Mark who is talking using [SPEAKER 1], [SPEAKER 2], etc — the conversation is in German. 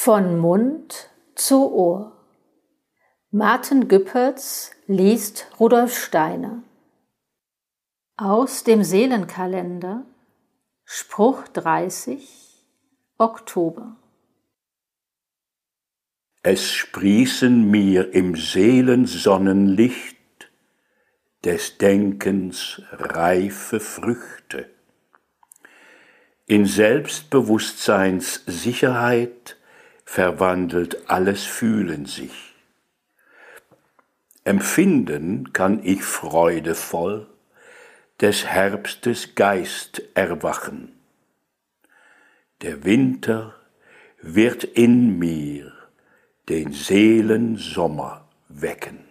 [SPEAKER 1] Von Mund zu Ohr. Martin Güppertz liest Rudolf Steiner. Aus dem Seelenkalender, Spruch 30, Oktober.
[SPEAKER 2] Es sprießen mir im Seelensonnenlicht des Denkens reife Früchte. In Selbstbewusstseins Sicherheit verwandelt alles Fühlen sich. Empfinden kann ich freudevoll des Herbstes Geist erwachen. Der Winter wird in mir den Seelensommer wecken.